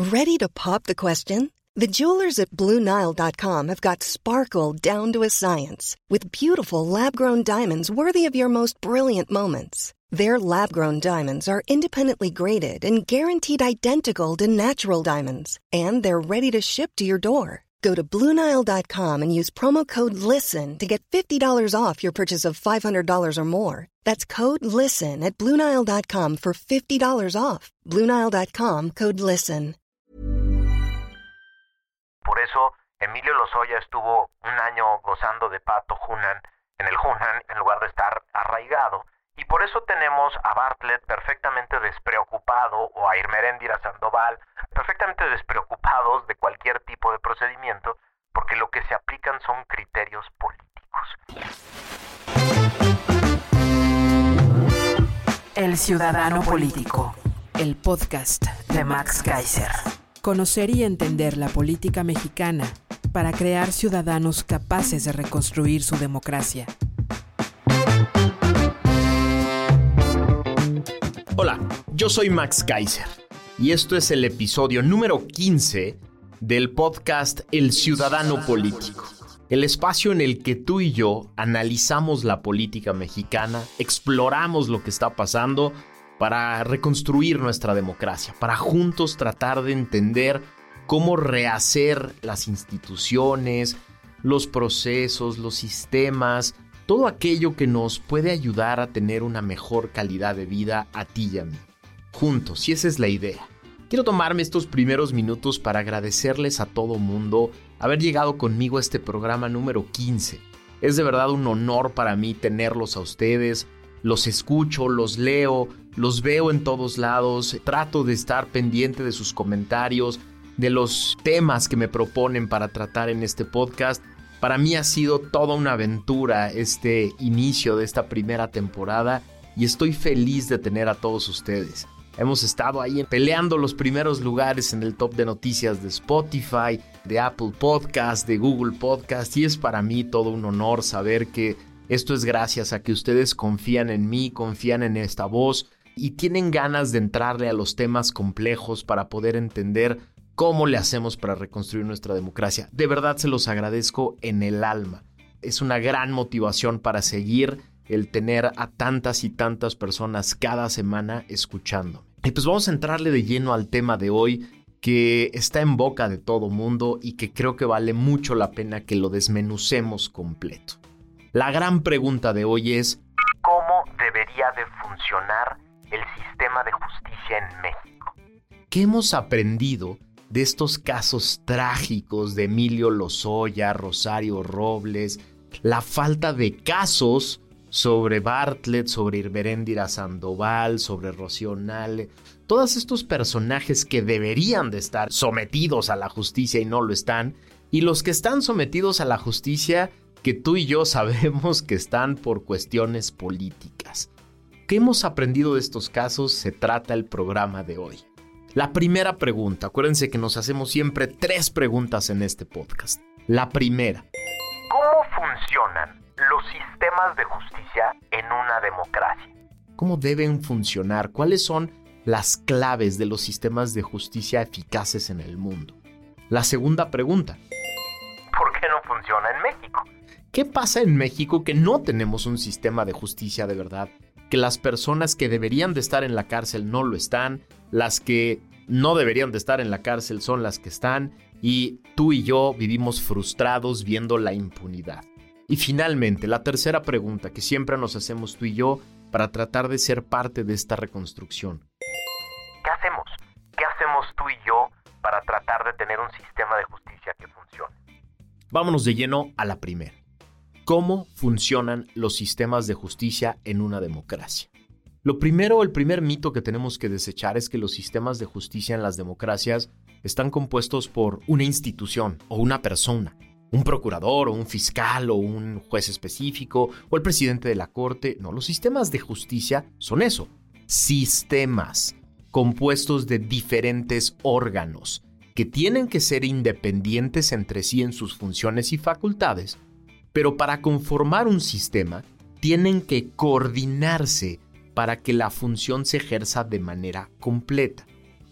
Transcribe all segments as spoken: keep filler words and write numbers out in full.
Ready to pop the question? The jewelers at Blue Nile dot com have got sparkle down to a science with beautiful lab-grown diamonds worthy of your most brilliant moments. Their lab-grown diamonds are independently graded and guaranteed identical to natural diamonds, and they're ready to ship to your door. Go to Blue Nile dot com and use promo code LISTEN to get fifty dollars off your purchase of five hundred dollars or more. That's code LISTEN at Blue Nile dot com for fifty dollars off. Blue Nile dot com, code LISTEN. Por eso, Emilio Lozoya estuvo un año gozando de Pato Hunan en el Hunan en lugar de estar arraigado. Y por eso tenemos a Bartlett perfectamente despreocupado, o a Irmeréndira Sandoval perfectamente despreocupados de cualquier tipo de procedimiento, porque lo que se aplican son criterios políticos. El Ciudadano Político, el podcast de Max Kaiser. Conocer y entender la política mexicana para crear ciudadanos capaces de reconstruir su democracia. Hola, yo soy Max Kaiser y esto es el episodio número quince del podcast El Ciudadano Político, el espacio en el que tú y yo analizamos la política mexicana, exploramos lo que está pasando para reconstruir nuestra democracia, para juntos tratar de entender cómo rehacer las instituciones, los procesos, los sistemas, todo aquello que nos puede ayudar a tener una mejor calidad de vida a ti y a mí. Juntos, y esa es la idea. Quiero tomarme estos primeros minutos para agradecerles a todo mundo haber llegado conmigo a este programa número quince. Es de verdad un honor para mí tenerlos a ustedes. Los escucho, los leo, los veo en todos lados. Trato de estar pendiente de sus comentarios, de los temas que me proponen para tratar en este podcast. Para mí ha sido toda una aventura este inicio de esta primera temporada y estoy feliz de tener a todos ustedes. Hemos estado ahí peleando los primeros lugares en el top de noticias de Spotify, de Apple Podcast, de Google Podcast, y es para mí todo un honor saber que esto es gracias a que ustedes confían en mí, confían en esta voz y tienen ganas de entrarle a los temas complejos para poder entender cómo le hacemos para reconstruir nuestra democracia. De verdad se los agradezco en el alma. Es una gran motivación para seguir el tener a tantas y tantas personas cada semana escuchando. Y pues vamos a entrarle de lleno al tema de hoy, que está en boca de todo mundo y que creo que vale mucho la pena que lo desmenucemos completo. La gran pregunta de hoy es: ¿cómo debería de funcionar el sistema de justicia en México? ¿Qué hemos aprendido de estos casos trágicos de Emilio Lozoya, Rosario Robles, la falta de casos sobre Bartlett, sobre Irmeréndira Sandoval, sobre Rocío Nale, todos estos personajes que deberían de estar sometidos a la justicia y no lo están, y los que están sometidos a la justicia que tú y yo sabemos que están por cuestiones políticas? ¿Qué hemos aprendido de estos casos? Se trata el programa de hoy. La primera pregunta, acuérdense que nos hacemos siempre tres preguntas en este podcast. La primera: ¿cómo funcionan los sistemas de justicia en una democracia? ¿Cómo deben funcionar? ¿Cuáles son las claves de los sistemas de justicia eficaces en el mundo? La segunda pregunta: ¿por qué no funciona en México? ¿Qué pasa en México que no tenemos un sistema de justicia de verdad? Que las personas que deberían de estar en la cárcel no lo están, las que no deberían de estar en la cárcel son las que están, y tú y yo vivimos frustrados viendo la impunidad. Y finalmente, la tercera pregunta que siempre nos hacemos tú y yo para tratar de ser parte de esta reconstrucción: ¿qué hacemos? ¿Qué hacemos tú y yo para tratar de tener un sistema de justicia que funcione? Vámonos de lleno a la primera. ¿Cómo funcionan los sistemas de justicia en una democracia? Lo primero, el primer mito que tenemos que desechar es que los sistemas de justicia en las democracias están compuestos por una institución o una persona, un procurador o un fiscal o un juez específico o el presidente de la corte. No, los sistemas de justicia son eso, sistemas compuestos de diferentes órganos que tienen que ser independientes entre sí en sus funciones y facultades, pero para conformar un sistema tienen que coordinarse para que la función se ejerza de manera completa.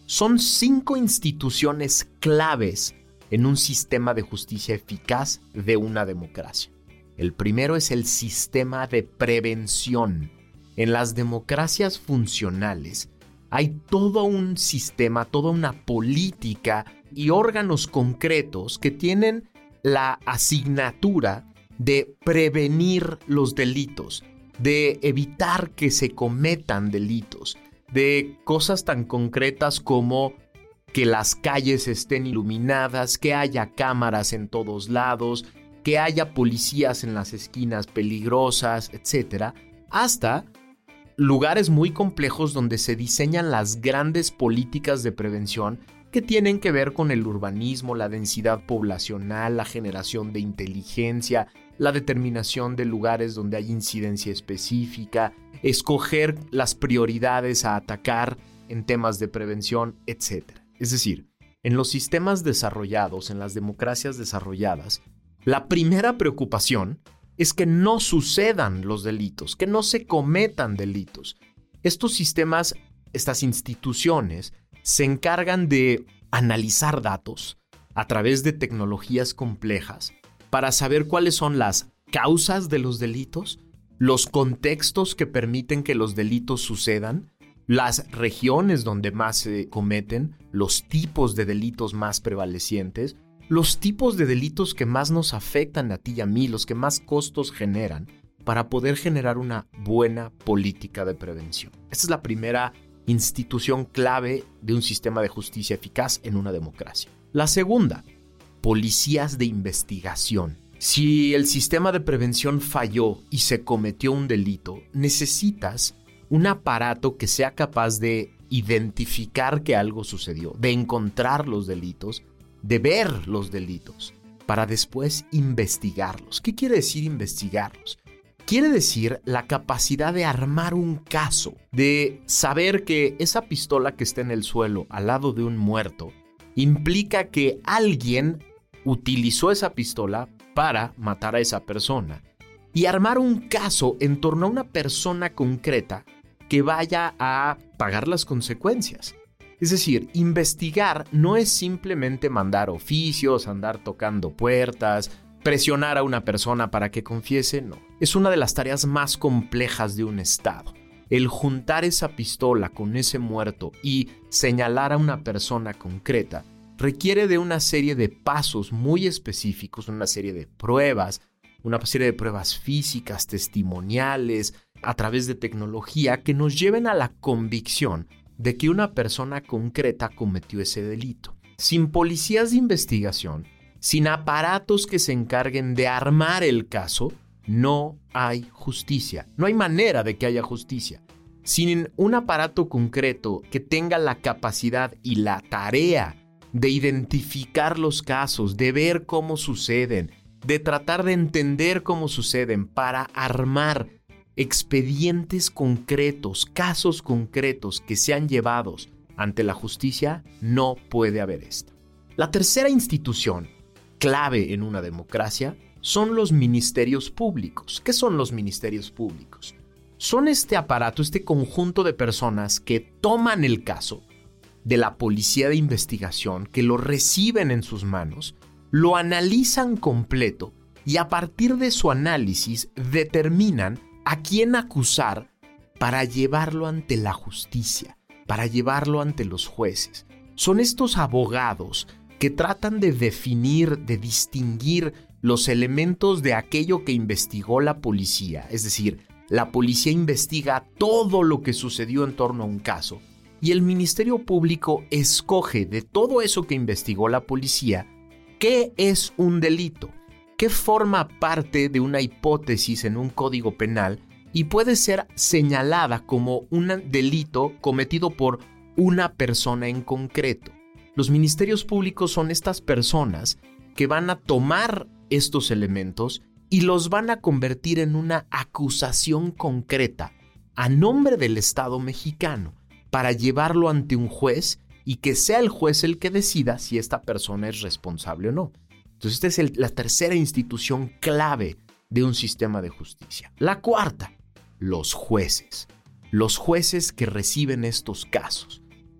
Son cinco instituciones claves en un sistema de justicia eficaz de una democracia. El primero es el sistema de prevención. En las democracias funcionales hay todo un sistema, toda una política y órganos concretos que tienen la asignatura de prevenir los delitos, de evitar que se cometan delitos, de cosas tan concretas como que las calles estén iluminadas, que haya cámaras en todos lados, que haya policías en las esquinas peligrosas, etcétera, hasta lugares muy complejos donde se diseñan las grandes políticas de prevención que tienen que ver con el urbanismo, la densidad poblacional, la generación de inteligencia, la determinación de lugares donde hay incidencia específica, escoger las prioridades a atacar en temas de prevención, etcétera. Es decir, en los sistemas desarrollados, en las democracias desarrolladas, la primera preocupación es que no sucedan los delitos, que no se cometan delitos. Estos sistemas, estas instituciones, se encargan de analizar datos a través de tecnologías complejas para saber cuáles son las causas de los delitos, los contextos que permiten que los delitos sucedan, las regiones donde más se cometen, los tipos de delitos más prevalecientes, los tipos de delitos que más nos afectan a ti y a mí, los que más costos generan, para poder generar una buena política de prevención. Esta es la primera institución clave de un sistema de justicia eficaz en una democracia. La segunda, policías de investigación. Si el sistema de prevención falló y se cometió un delito, necesitas un aparato que sea capaz de identificar que algo sucedió, de encontrar los delitos, de ver los delitos, para después investigarlos. ¿Qué quiere decir investigarlos? Quiere decir la capacidad de armar un caso, de saber que esa pistola que está en el suelo al lado de un muerto implica que alguien utilizó esa pistola para matar a esa persona y armar un caso en torno a una persona concreta que vaya a pagar las consecuencias. Es decir, investigar no es simplemente mandar oficios, andar tocando puertas, presionar a una persona para que confiese, no. Es una de las tareas más complejas de un Estado. El juntar esa pistola con ese muerto y señalar a una persona concreta requiere de una serie de pasos muy específicos, una serie de pruebas, una serie de pruebas físicas, testimoniales, a través de tecnología que nos lleven a la convicción de que una persona concreta cometió ese delito. Sin policías de investigación, sin aparatos que se encarguen de armar el caso, no hay justicia. No hay manera de que haya justicia. Sin un aparato concreto que tenga la capacidad y la tarea de identificar los casos, de ver cómo suceden, de tratar de entender cómo suceden para armar expedientes concretos, casos concretos que sean llevados ante la justicia, no puede haber esto. La tercera institución clave en una democracia son los ministerios públicos. ¿Qué son los ministerios públicos? Son este aparato, este conjunto de personas que toman el caso de la policía de investigación, que lo reciben en sus manos, lo analizan completo y a partir de su análisis determinan a quién acusar para llevarlo ante la justicia, para llevarlo ante los jueces. Son estos abogados que tratan de definir, de distinguir los elementos de aquello que investigó la policía. Es decir, la policía investiga todo lo que sucedió en torno a un caso y el Ministerio Público escoge de todo eso que investigó la policía qué es un delito, qué forma parte de una hipótesis en un código penal y puede ser señalada como un delito cometido por una persona en concreto. Los ministerios públicos son estas personas que van a tomar estos elementos y los van a convertir en una acusación concreta a nombre del Estado mexicano para llevarlo ante un juez y que sea el juez el que decida si esta persona es responsable o no. Entonces, esta es el, la tercera institución clave de un sistema de justicia. La cuarta, los jueces. Los jueces que reciben estos casos.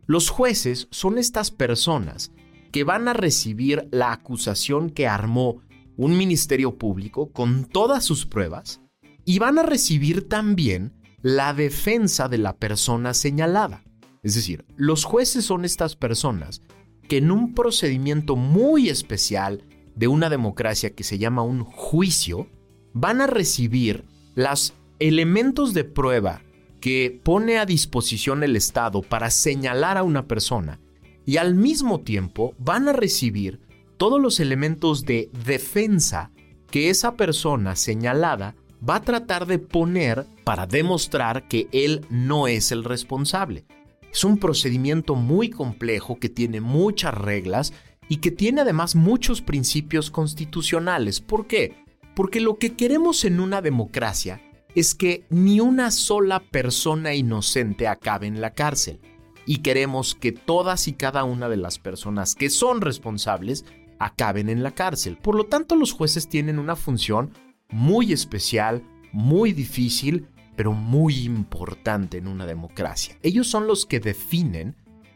Los jueces son estas personas que van a recibir la acusación que armó un ministerio público con todas sus pruebas y van a recibir también la defensa de la persona señalada. Es decir, los jueces son estas personas que en un procedimiento muy especial de una democracia que se llama un juicio, van a recibir los elementos de prueba que pone a disposición el Estado para señalar a una persona y al mismo tiempo van a recibir todos los elementos de defensa que esa persona señalada va a tratar de poner para demostrar que él no es el responsable. Es un procedimiento muy complejo que tiene muchas reglas y que tiene además muchos principios constitucionales. ¿Por qué? Porque lo que queremos en una democracia es que ni una sola persona inocente acabe en la cárcel. Y queremos que todas y cada una de las personas que son responsables acaben en la cárcel. Por lo tanto, los jueces tienen una función muy especial, muy difícil, pero muy importante en una democracia. Ellos son los que definen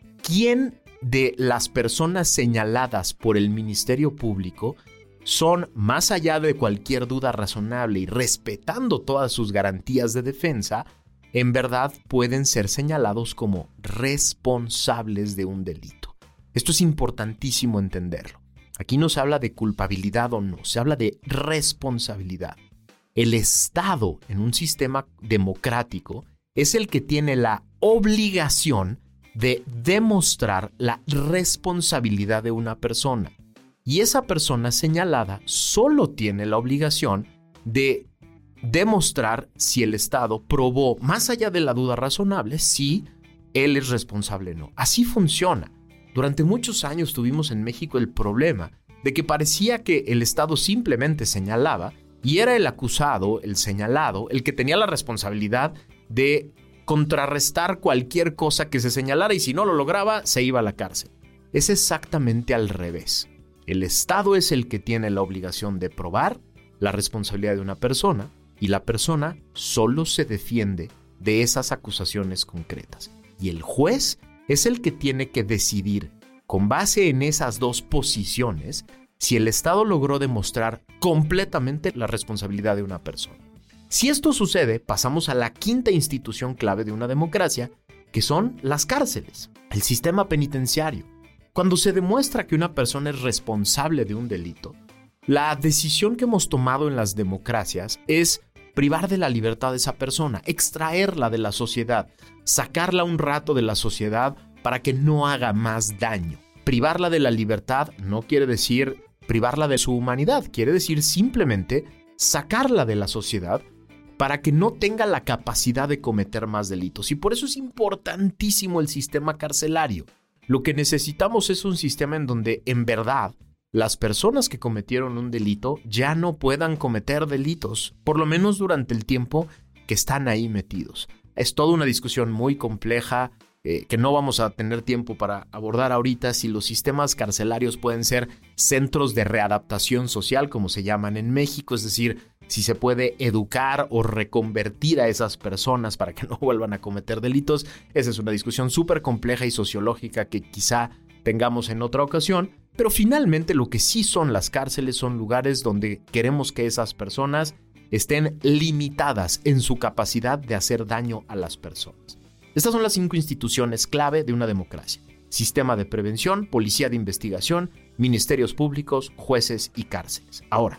quién de las personas señaladas por el Ministerio Público son, más allá de cualquier duda razonable y respetando todas sus garantías de defensa, en verdad pueden ser señalados como responsables de un delito. Esto es importantísimo entenderlo. Aquí no se habla de culpabilidad o no, se habla de responsabilidad. El Estado en un sistema democrático es el que tiene la obligación de demostrar la responsabilidad de una persona. Y esa persona señalada solo tiene la obligación de demostrar si el Estado probó, más allá de la duda razonable, si él es responsable o no. Así funciona. Durante muchos años tuvimos en México el problema de que parecía que el Estado simplemente señalaba y era el acusado, el señalado, el que tenía la responsabilidad de contrarrestar cualquier cosa que se señalara y si no lo lograba, se iba a la cárcel. Es exactamente al revés. El Estado es el que tiene la obligación de probar la responsabilidad de una persona y la persona solo se defiende de esas acusaciones concretas. Y el juez es el que tiene que decidir, con base en esas dos posiciones, si el Estado logró demostrar completamente la responsabilidad de una persona. Si esto sucede, pasamos a la quinta institución clave de una democracia, que son las cárceles, el sistema penitenciario. Cuando se demuestra que una persona es responsable de un delito, la decisión que hemos tomado en las democracias es privar de la libertad a esa persona, extraerla de la sociedad, sacarla un rato de la sociedad para que no haga más daño. Privarla de la libertad no quiere decir privarla de su humanidad, quiere decir simplemente sacarla de la sociedad para que no tenga la capacidad de cometer más delitos. Y por eso es importantísimo el sistema carcelario. Lo que necesitamos es un sistema en donde, en verdad, las personas que cometieron un delito ya no puedan cometer delitos, por lo menos durante el tiempo que están ahí metidos. Es toda una discusión muy compleja eh, que no vamos a tener tiempo para abordar ahorita, si los sistemas carcelarios pueden ser centros de readaptación social, como se llaman en México, es decir, si se puede educar o reconvertir a esas personas para que no vuelvan a cometer delitos. Esa es una discusión súper compleja y sociológica que quizá tengamos en otra ocasión, pero finalmente lo que sí son las cárceles son lugares donde queremos que esas personas estén limitadas en su capacidad de hacer daño a las personas. Estas son las cinco instituciones clave de una democracia: sistema de prevención, policía de investigación, ministerios públicos, jueces y cárceles. Ahora,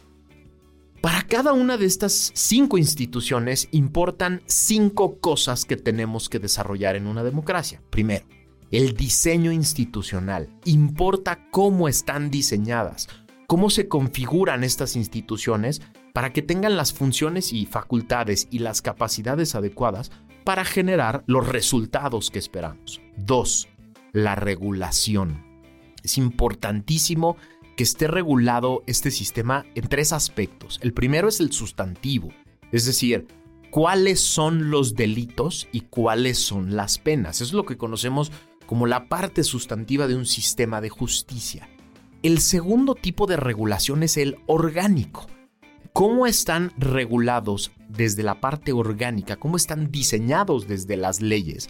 para cada una de estas cinco instituciones importan cinco cosas que tenemos que desarrollar en una democracia. Primero, el diseño institucional. Importa cómo están diseñadas, cómo se configuran estas instituciones para que tengan las funciones y facultades y las capacidades adecuadas para generar los resultados que esperamos. Dos, la regulación. Es importantísimo que esté regulado este sistema en tres aspectos. El primero es el sustantivo, es decir, cuáles son los delitos y cuáles son las penas. Eso es lo que conocemos como la parte sustantiva de un sistema de justicia. El segundo tipo de regulación es el orgánico. ¿Cómo están regulados desde la parte orgánica? ¿Cómo están diseñados desde las leyes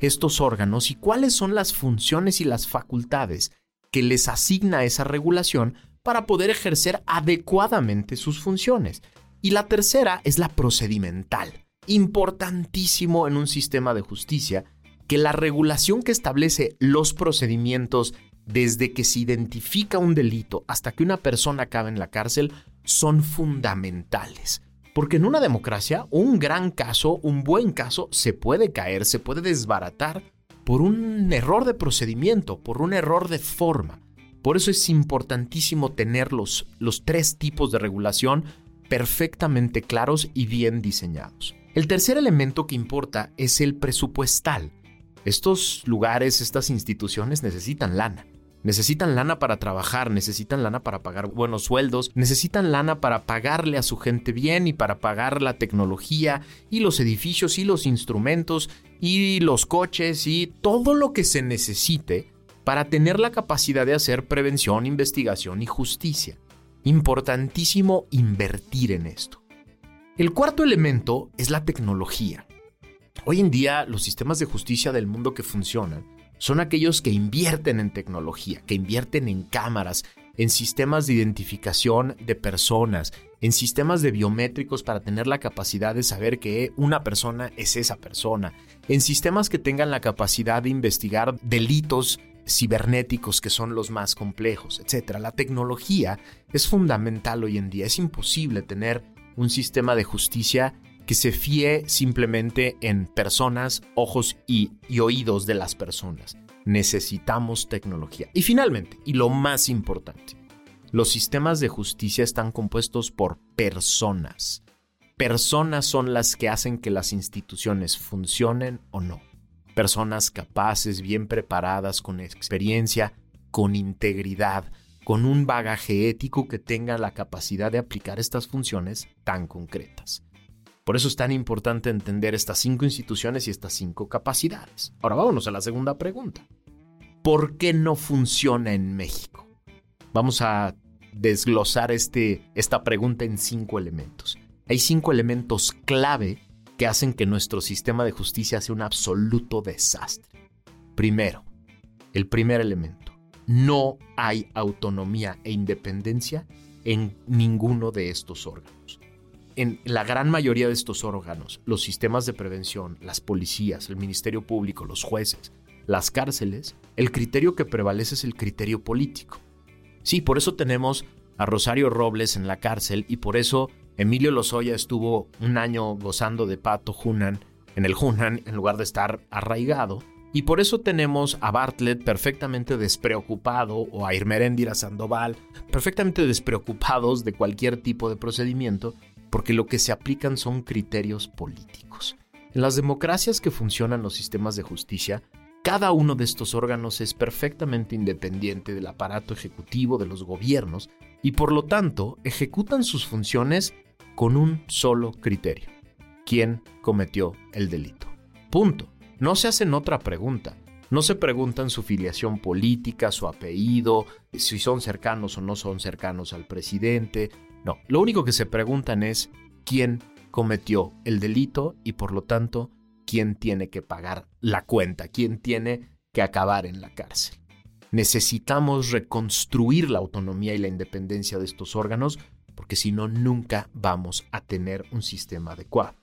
estos órganos y cuáles son las funciones y las facultades que les asigna esa regulación para poder ejercer adecuadamente sus funciones. Y la tercera es la procedimental. Importantísimo en un sistema de justicia que la regulación que establece los procedimientos desde que se identifica un delito hasta que una persona acaba en la cárcel son fundamentales. Porque en una democracia, un gran caso, un buen caso, se puede caer, se puede desbaratar por un error de procedimiento, por un error de forma. Por eso es importantísimo tener los, los tres tipos de regulación perfectamente claros y bien diseñados. El tercer elemento que importa es el presupuestal. Estos lugares, estas instituciones necesitan lana. Necesitan lana para trabajar, necesitan lana para pagar buenos sueldos, necesitan lana para pagarle a su gente bien y para pagar la tecnología y los edificios y los instrumentos y los coches y todo lo que se necesite para tener la capacidad de hacer prevención, investigación y justicia. Importantísimo invertir en esto. El cuarto elemento es la tecnología. Hoy en día los sistemas de justicia del mundo que funcionan son aquellos que invierten en tecnología, que invierten en cámaras, en sistemas de identificación de personas, en sistemas de biométricos para tener la capacidad de saber que una persona es esa persona, en sistemas que tengan la capacidad de investigar delitos cibernéticos que son los más complejos, etcétera. La tecnología es fundamental hoy en día. Es imposible tener un sistema de justicia que se fíe simplemente en personas, ojos y, y oídos de las personas. Necesitamos tecnología. Y finalmente, y lo más importante, los sistemas de justicia están compuestos por personas. Personas son las que hacen que las instituciones funcionen o no. Personas capaces, bien preparadas, con experiencia, con integridad, con un bagaje ético que tenga la capacidad de aplicar estas funciones tan concretas. Por eso es tan importante entender estas cinco instituciones y estas cinco capacidades. Ahora vámonos a la segunda pregunta. ¿Por qué no funciona en México? Vamos a desglosar este, esta pregunta en cinco elementos. Hay cinco elementos clave que hacen que nuestro sistema de justicia sea un absoluto desastre. Primero, el primer elemento. No hay autonomía e independencia en ninguno de estos órganos. En la gran mayoría de estos órganos, los sistemas de prevención, las policías, el Ministerio Público, los jueces, las cárceles, el criterio que prevalece es el criterio político. Sí, por eso tenemos a Rosario Robles en la cárcel y por eso Emilio Lozoya estuvo un año gozando de pato Hunan en el Hunan en lugar de estar arraigado. Y por eso tenemos a Bartlett perfectamente despreocupado o a Irmeréndira Sandoval perfectamente despreocupados de cualquier tipo de procedimiento porque lo que se aplican son criterios políticos. En las democracias que funcionan los sistemas de justicia, cada uno de estos órganos es perfectamente independiente del aparato ejecutivo de los gobiernos y por lo tanto ejecutan sus funciones con un solo criterio: ¿quién cometió el delito? Punto. No se hacen otra pregunta. No se preguntan su filiación política, su apellido, si son cercanos o no son cercanos al presidente. No, lo único que se preguntan es quién cometió el delito y por lo tanto quién tiene que pagar la cuenta, quién tiene que acabar en la cárcel. Necesitamos reconstruir la autonomía y la independencia de estos órganos porque si no, nunca vamos a tener un sistema adecuado.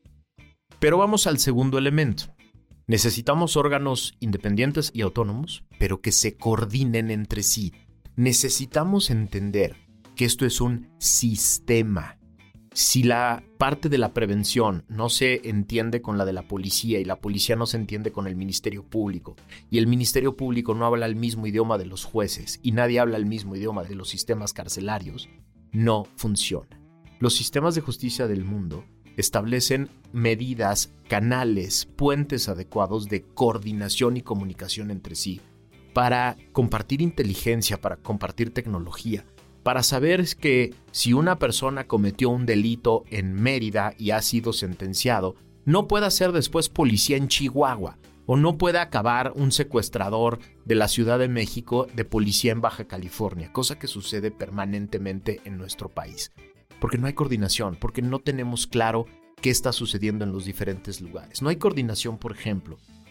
Pero vamos al segundo elemento. Necesitamos órganos independientes y autónomos, pero que se coordinen entre sí. Necesitamos entender que esto es un sistema. Si la parte de la prevención no se entiende con la de la policía y la policía no se entiende con el Ministerio Público y el Ministerio Público no habla el mismo idioma de los jueces y nadie habla el mismo idioma de los sistemas carcelarios, no funciona. Los sistemas de justicia del mundo establecen medidas, canales, puentes adecuados de coordinación y comunicación entre sí para compartir inteligencia, para compartir tecnología, para saber que si una persona cometió un delito en Mérida y ha sido sentenciado, no pueda ser después policía en Chihuahua o no pueda acabar un secuestrador de la Ciudad de México de policía en Baja California, cosa que sucede permanentemente en nuestro país. Porque no hay coordinación, porque no tenemos claro qué está sucediendo en los diferentes lugares. No hay coordinación, por ejemplo,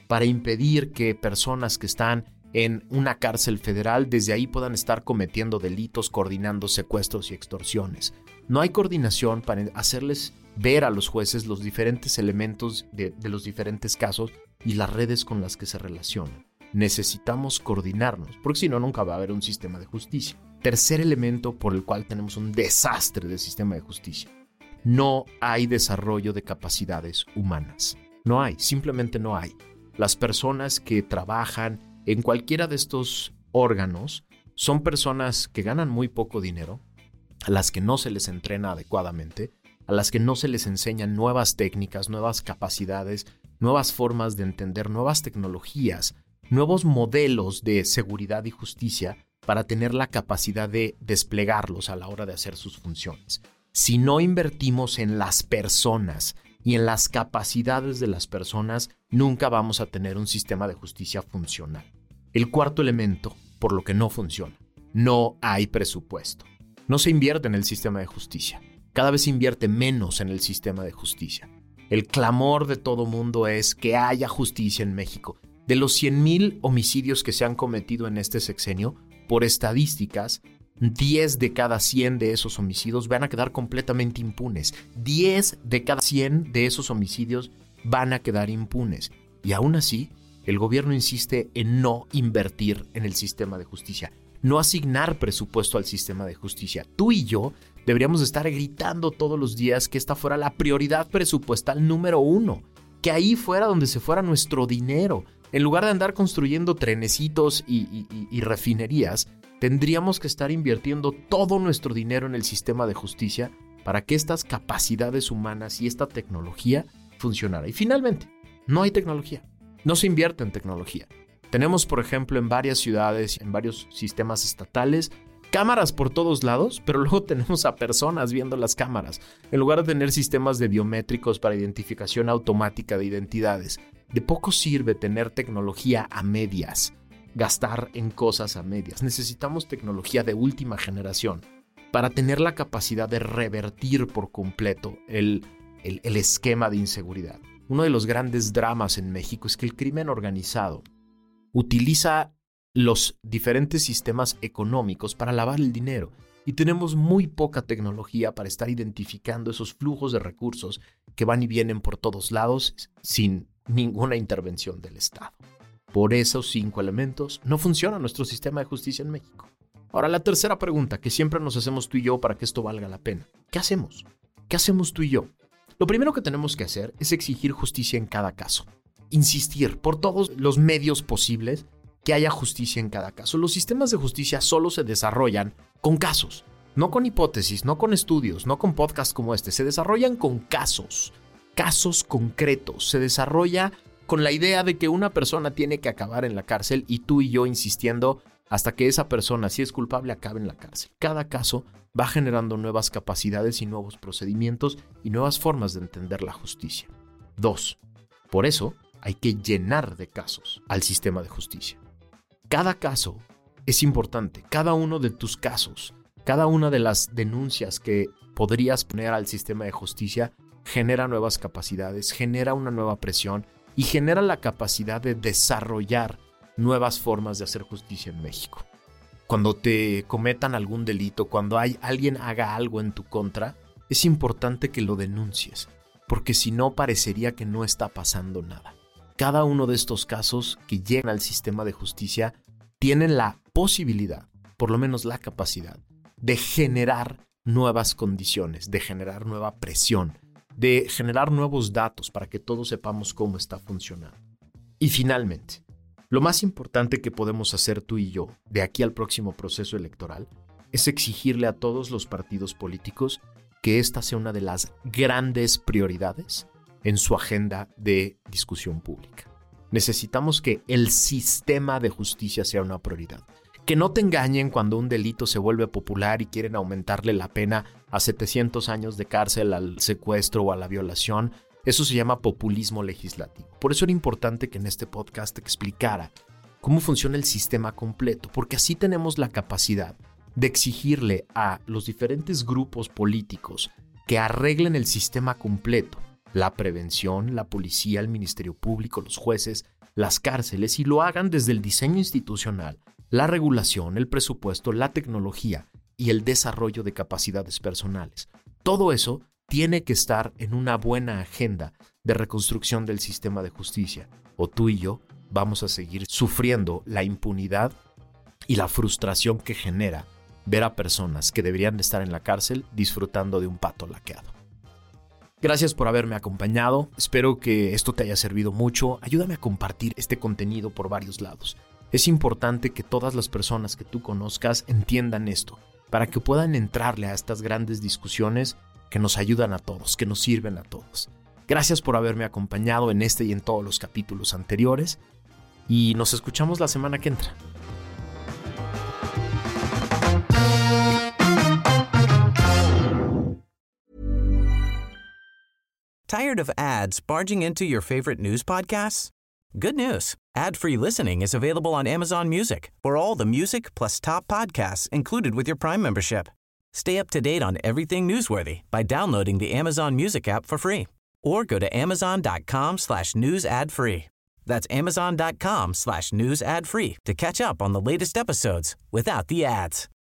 para impedir que personas que están en una cárcel federal desde ahí puedan estar cometiendo delitos, coordinando secuestros y extorsiones. No hay coordinación para hacerles ver a los jueces los diferentes elementos de, de los diferentes casos y las redes con las que se relacionan. Necesitamos coordinarnos, porque si no, nunca va a haber un sistema de justicia. Tercer elemento por el cual tenemos un desastre de sistema de justicia. No hay desarrollo de capacidades humanas. No hay, simplemente no hay. Las personas que trabajan en cualquiera de estos órganos son personas que ganan muy poco dinero, a las que no se les entrena adecuadamente, a las que no se les enseñan nuevas técnicas, nuevas capacidades, nuevas formas de entender, nuevas tecnologías, nuevos modelos de seguridad y justicia para tener la capacidad de desplegarlos a la hora de hacer sus funciones. Si no invertimos en las personas y en las capacidades de las personas, nunca vamos a tener un sistema de justicia funcional. El cuarto elemento, por lo que no funciona, no hay presupuesto. No se invierte en el sistema de justicia. Cada vez se invierte menos en el sistema de justicia. El clamor de todo mundo es que haya justicia en México. De los cien mil homicidios que se han cometido en este sexenio, por estadísticas, diez de cada cien de esos homicidios van a quedar completamente impunes. diez de cada cien de esos homicidios van a quedar impunes. Y aún así, el gobierno insiste en no invertir en el sistema de justicia, no asignar presupuesto al sistema de justicia. Tú y yo deberíamos estar gritando todos los días que esta fuera la prioridad presupuestal número uno, que ahí fuera donde se fuera nuestro dinero. En lugar de andar construyendo trenecitos y, y, y, y refinerías, tendríamos que estar invirtiendo todo nuestro dinero en el sistema de justicia para que estas capacidades humanas y esta tecnología funcionara. Y finalmente, no hay tecnología. No se invierte en tecnología. Tenemos, por ejemplo, en varias ciudades, en varios sistemas estatales, cámaras por todos lados, pero luego tenemos a personas viendo las cámaras, en lugar de tener sistemas de biométricos para identificación automática de identidades. De poco sirve tener tecnología a medias, gastar en cosas a medias. Necesitamos tecnología de última generación para tener la capacidad de revertir por completo el, el, el esquema de inseguridad. Uno de los grandes dramas en México es que el crimen organizado utiliza los diferentes sistemas económicos para lavar el dinero y tenemos muy poca tecnología para estar identificando esos flujos de recursos que van y vienen por todos lados sin ninguna intervención del Estado. Por esos cinco elementos no funciona nuestro sistema de justicia en México. Ahora, la tercera pregunta que siempre nos hacemos tú y yo para que esto valga la pena. ¿Qué hacemos? ¿Qué hacemos tú y yo? Lo primero que tenemos que hacer es exigir justicia en cada caso. Insistir por todos los medios posibles que haya justicia en cada caso. Los sistemas de justicia solo se desarrollan con casos, no con hipótesis, no con estudios, no con podcasts como este. Se desarrollan con casos, casos concretos. Se desarrolla con la idea de que una persona tiene que acabar en la cárcel y tú y yo insistiendo hasta que esa persona, si es culpable, acabe en la cárcel. Cada caso va generando nuevas capacidades y nuevos procedimientos y nuevas formas de entender la justicia. Dos, por eso hay que llenar de casos al sistema de justicia. Cada caso es importante, cada uno de tus casos, cada una de las denuncias que podrías poner al sistema de justicia genera nuevas capacidades, genera una nueva presión y genera la capacidad de desarrollar nuevas formas de hacer justicia en México. Cuando te cometan algún delito, cuando hay, alguien haga algo en tu contra, es importante que lo denuncies, porque si no parecería que no está pasando nada. Cada uno de estos casos que llegan al sistema de justicia tienen la posibilidad, por lo menos la capacidad, de generar nuevas condiciones, de generar nueva presión, de generar nuevos datos para que todos sepamos cómo está funcionando. Y finalmente, lo más importante que podemos hacer tú y yo de aquí al próximo proceso electoral es exigirle a todos los partidos políticos que esta sea una de las grandes prioridades en su agenda de discusión pública. Necesitamos que el sistema de justicia sea una prioridad. Que no te engañen cuando un delito se vuelve popular y quieren aumentarle la pena a setecientos años de cárcel al secuestro o a la violación. Eso se llama populismo legislativo. Por eso era importante que en este podcast te explicara cómo funciona el sistema completo, porque así tenemos la capacidad de exigirle a los diferentes grupos políticos que arreglen el sistema completo, la prevención, la policía, el Ministerio Público, los jueces, las cárceles y lo hagan desde el diseño institucional, la regulación, el presupuesto, la tecnología y el desarrollo de capacidades personales. Todo eso tiene que estar en una buena agenda de reconstrucción del sistema de justicia, o tú y yo vamos a seguir sufriendo la impunidad y la frustración que genera ver a personas que deberían de estar en la cárcel disfrutando de un pato laqueado. Gracias por haberme acompañado, espero que esto te haya servido mucho. Ayúdame a compartir este contenido por varios lados. Es importante que todas las personas que tú conozcas entiendan esto, para que puedan entrarle a estas grandes discusiones que nos ayudan a todos, que nos sirven a todos. Gracias por haberme acompañado en este y en todos los capítulos anteriores, y nos escuchamos la semana que entra. Tired of ads barging into your favorite news podcasts? Good news. Ad-free listening is available on Amazon Music for all the music plus top podcasts included with your Prime membership. Stay up to date on everything newsworthy by downloading the Amazon Music app for free or go to amazon.com slash news ad free. That's amazon.com slash news ad free to catch up on the latest episodes without the ads.